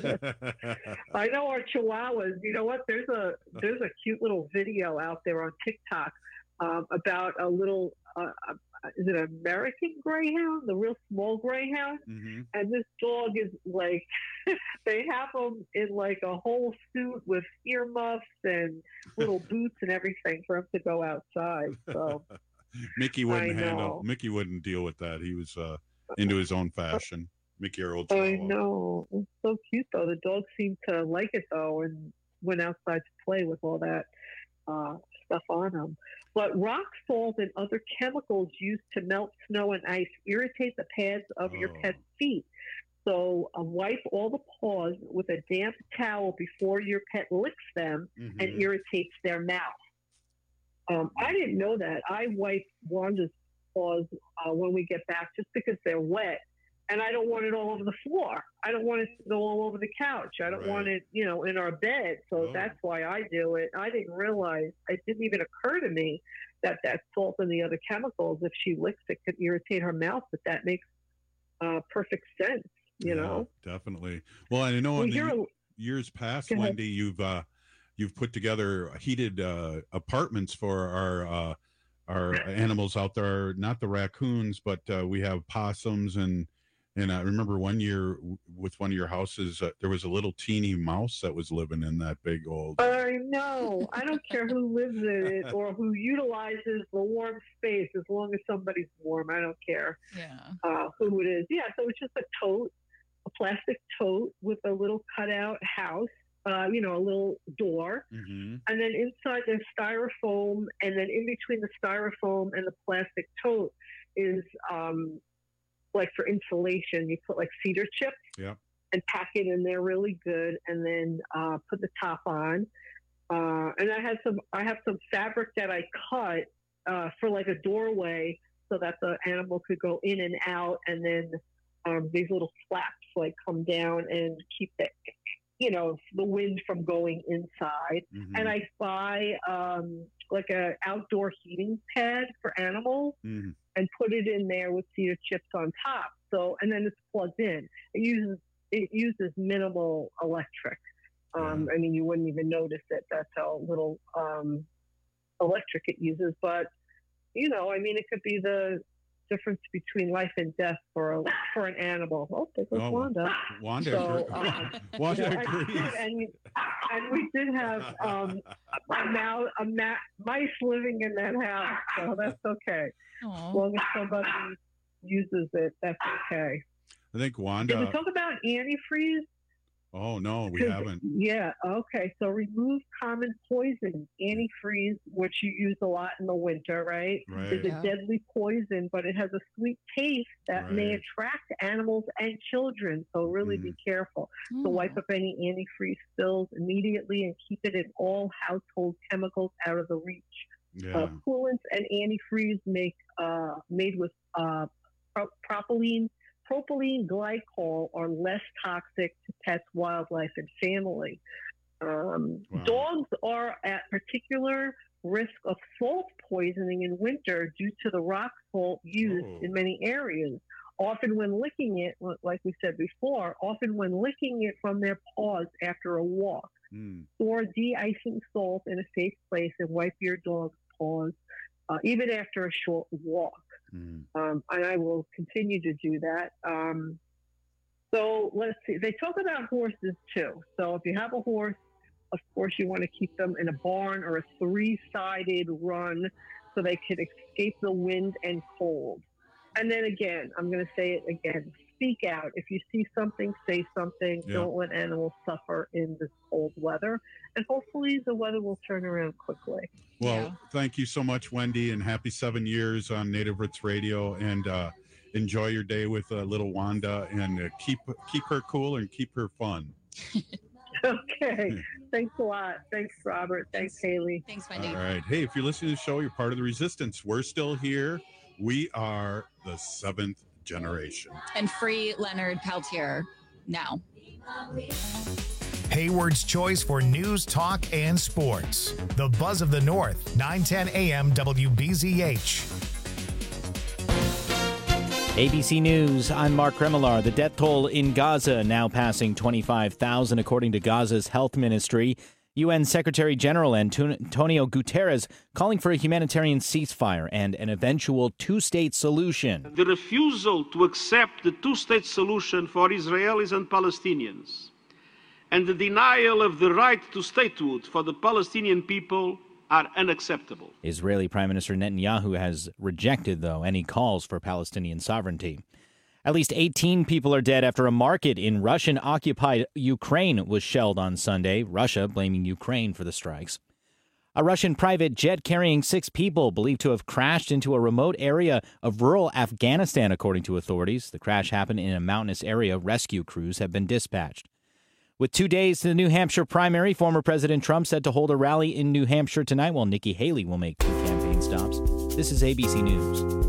I know our Chihuahuas. You know what? There's a cute little video out there on TikTok about a little. Is it an American Greyhound, the real small Greyhound? Mm-hmm. And this dog is like, they have him in like a whole suit with earmuffs and little boots and everything for him to go outside. So Mickey wouldn't deal with that. He was into his own fashion. Mickey, our old Chihuahua. I know. It's so cute though. The dog seemed to like it though, and went outside to play with all that stuff on him. But rock salt and other chemicals used to melt snow and ice irritate the pads of your pet's feet. So wipe all the paws with a damp towel before your pet licks them and irritates their mouth. I didn't know that. I wipe Wanda's paws when we get back just because they're wet. And I don't want it all over the floor. I don't want it to go all over the couch. I don't want it, in our bed. So that's why I do it. I didn't realize, it didn't even occur to me that salt and the other chemicals, if she licks it, could irritate her mouth. But that makes perfect sense, you know? Definitely. Well, I know in the years past, Wendy, you've put together heated apartments for our animals out there, not the raccoons, but we have possums and I remember one year with one of your houses, there was a little teeny mouse that was living in that big old. I know. I don't care who lives in it or who utilizes the warm space, as long as somebody's warm. I don't care who it is. Yeah, so it's just a plastic tote with a little cutout house, a little door. And then inside there's styrofoam, and then in between the styrofoam and the plastic tote is like for insulation, you put like cedar chips and pack it in there really good, and then put the top on. And I have some fabric that I cut for like a doorway so that the animal could go in and out, and then these little flaps like come down and keep the wind from going inside. And I buy like a outdoor heating pad for animals and put it in there with cedar chips on top. So, and then it's plugged in. It uses minimal electric. I mean, you wouldn't even notice it. That's how little electric it uses. But, it could be the difference between life and death for an animal. Oh, there goes Wanda. Wanda agrees. And we did have mice living in that house, so that's okay. Aww. As long as somebody uses it, that's okay. I think Wanda. Did we talk about antifreeze? Oh, no, we haven't. Yeah, okay. So remove common poison. Antifreeze, which you use a lot in the winter, right? Is a deadly poison, but it has a sweet taste that may attract animals and children. So really be careful. So wipe up any antifreeze spills immediately and keep it in all household chemicals out of the reach. Coolants and antifreeze made with propylene glycol are less toxic to pets, wildlife, and family. Dogs are at particular risk of salt poisoning in winter due to the rock salt used in many areas. Often when licking it, like we said before, from their paws after a walk. Store de-icing salt in a safe place and wipe your dog's paws, even after a short walk. And I will continue to do that. So let's see. They talk about horses too. So if you have a horse, of course you want to keep them in a barn or a 3-sided run so they can escape the wind and cold. And then again, I'm going to say it again. Speak out. If you see something, say something. Don't let animals suffer in this cold weather. And hopefully the weather will turn around quickly. Well, thank you so much, Wendy, and happy 7 years on Native Roots Radio. And enjoy your day with little Wanda, and keep her cool and keep her fun. Okay. Thanks a lot. Thanks, Robert. Thanks, Haley. Thanks, Wendy. All right. Hey, if you're listening to the show, you're part of the resistance. We're still here. We are the 7th generation. And free Leonard Peltier now. Hayward's choice for news, talk, and sports. The Buzz of the North, 910 AM WBZH. ABC News, I'm Mark Remillard. The death toll in Gaza now passing 25,000, according to Gaza's health ministry. UN Secretary General Antonio Guterres calling for a humanitarian ceasefire and an eventual two-state solution. The refusal to accept the two-state solution for Israelis and Palestinians and the denial of the right to statehood for the Palestinian people are unacceptable. Israeli Prime Minister Netanyahu has rejected, though, any calls for Palestinian sovereignty. At least 18 people are dead after a market in Russian-occupied Ukraine was shelled on Sunday, Russia blaming Ukraine for the strikes. A Russian private jet carrying 6 people believed to have crashed into a remote area of rural Afghanistan, according to authorities. The crash happened in a mountainous area. Rescue crews have been dispatched. With 2 days to the New Hampshire primary, former President Trump said to hold a rally in New Hampshire tonight, while Nikki Haley will make 2 campaign stops. This is ABC News.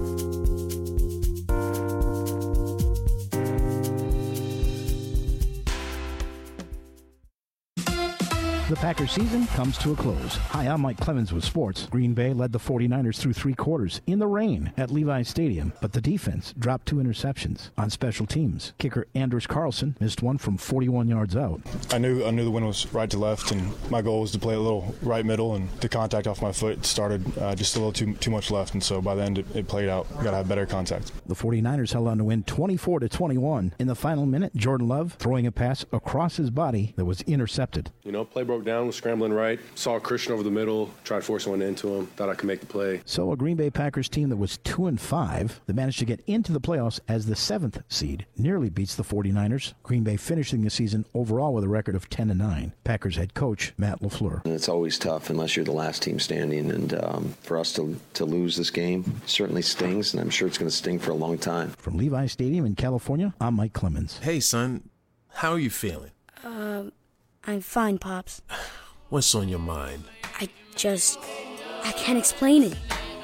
The Packers season comes to a close. Hi, I'm Mike Clemens with sports. Green Bay led the 49ers through 3 quarters in the rain at Levi's Stadium, but the defense dropped 2 interceptions. On special teams, kicker Anders Carlson missed one from 41 yards out. I knew the wind was right to left, and my goal was to play a little right middle, and the contact off my foot started just a little too much left, and so by the end it played out. Got to have better contact. The 49ers held on to win 24-21. In the final minute, Jordan Love throwing a pass across his body that was intercepted. Play broke down, was scrambling right, saw Christian over the middle, tried forcing one into him, thought I could make the play. So a Green Bay Packers team that was 2-5 that managed to get into the playoffs as the 7th seed nearly beats the 49ers. Green Bay finishing the season overall with a record of 10-9. Packers head coach Matt LaFleur. It's always tough unless you're the last team standing, and for us to lose this game certainly stings, and I'm sure it's going to sting for a long time. From Levi's Stadium in California, I'm Mike Clemens. Hey son, how are you feeling? I'm fine, Pops. What's on your mind? I can't explain it.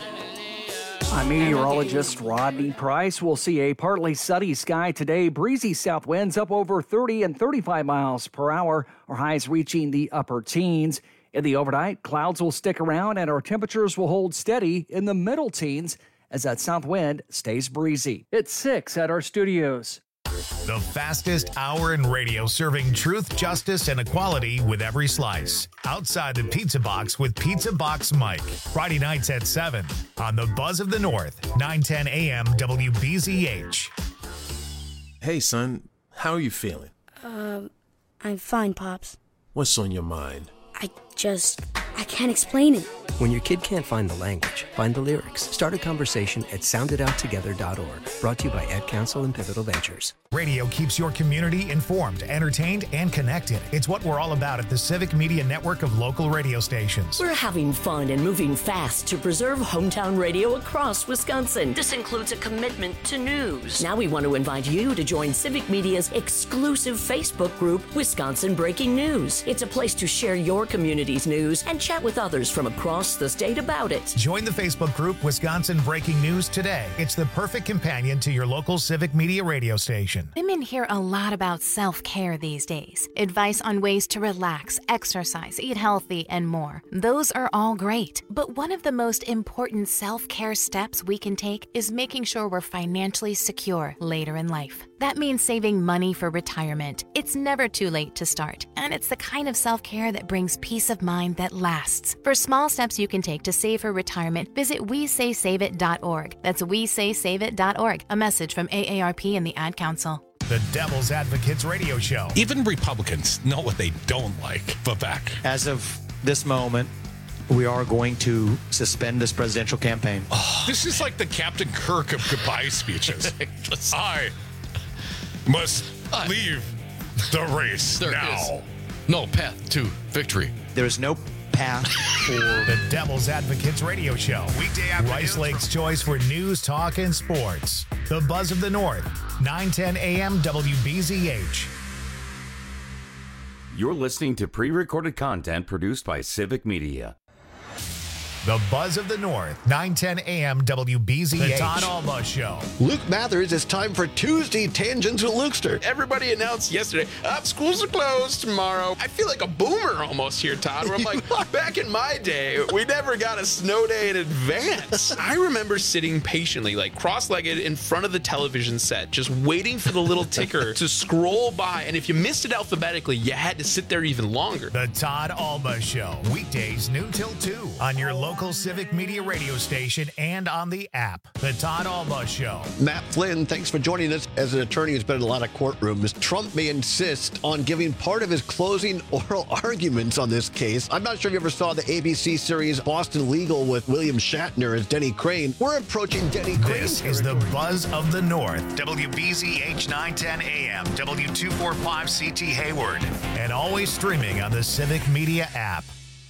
I'm meteorologist Rodney Price. We'll see a partly sunny sky today. Breezy south winds up over 30 and 35 miles per hour. Our highs reaching the upper teens. In the overnight, clouds will stick around and our temperatures will hold steady in the middle teens as that south wind stays breezy. It's 6 at our studios. The fastest hour in radio, serving truth, justice, and equality with every slice. Outside the Pizza Box with Pizza Box Mike. Friday nights at 7 on the Buzz of the North, 910 AM WBZH. Hey son, how are you feeling? I'm fine, Pops. What's on your mind? I can't explain it. When your kid can't find the language, find the lyrics. Start a conversation at soundedouttogether.org. Brought to you by Ad Council and Pivotal Ventures. Radio keeps your community informed, entertained, and connected. It's what we're all about at the Civic Media Network of local radio stations. We're having fun and moving fast to preserve hometown radio across Wisconsin. This includes a commitment to news. Now we want to invite you to join Civic Media's exclusive Facebook group, Wisconsin Breaking News. It's a place to share your community's news and chat with others from across the state about it. Join the Facebook group Wisconsin Breaking News today. It's the perfect companion to your local Civic Media radio station. Women hear a lot about self-care these days. Advice on ways to relax, exercise, eat healthy, and more. Those are all great. But one of the most important self-care steps we can take is making sure we're financially secure later in life. That means saving money for retirement. It's never too late to start, and it's the kind of self-care that brings peace of mind that lasts. For small steps you can take to save for retirement, visit WeSaySaveIt.org. That's WeSaySaveIt.org. A message from AARP and the Ad Council. The Devil's Advocates Radio Show. Even Republicans know what they don't like. Vivek. As of this moment, we are going to suspend this presidential campaign. This is like the Captain Kirk of goodbye speeches. I must leave the race there now. Is no path to victory. There is no path for the Devil's Advocates Radio Show. Weekday afternoon. Rice Lake's choice for news, talk, and sports. The Buzz of the North, 910 AM WBZH. You're listening to pre-recorded content produced by Civic Media. The Buzz of the North, 910 AM WBZH. The Todd Alba Show. Luke Mathers, it's time for Tuesday Tangents with Lukester. Everybody announced yesterday, schools are closed tomorrow. I feel like a boomer almost here, Todd, where I'm like, back in my day, we never got a snow day in advance. I remember sitting patiently, like cross-legged in front of the television set, just waiting for the little ticker to scroll by. And if you missed it alphabetically, you had to sit there even longer. The Todd Alba Show, weekdays noon till 2 on your local Civic Media radio station and on the app. The Todd Alba Show. Matt Flynn, thanks for joining us. As an attorney who's been in a lot of courtrooms, Trump may insist on giving part of his closing oral arguments on this case. I'm not sure if you ever saw the ABC series Boston Legal with William Shatner as Denny Crane. We're approaching Denny Crane. This is the Buzz of the North, WBZH 910 AM, W245CT Hayward, and always streaming on the Civic Media app.